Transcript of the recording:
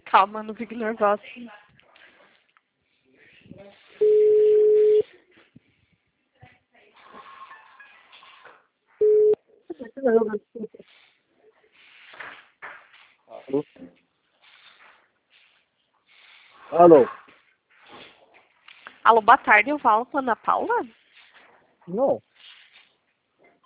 Calma, não fique nervosa. Alô? Alô, boa tarde, eu falo com a Ana Paula? Não.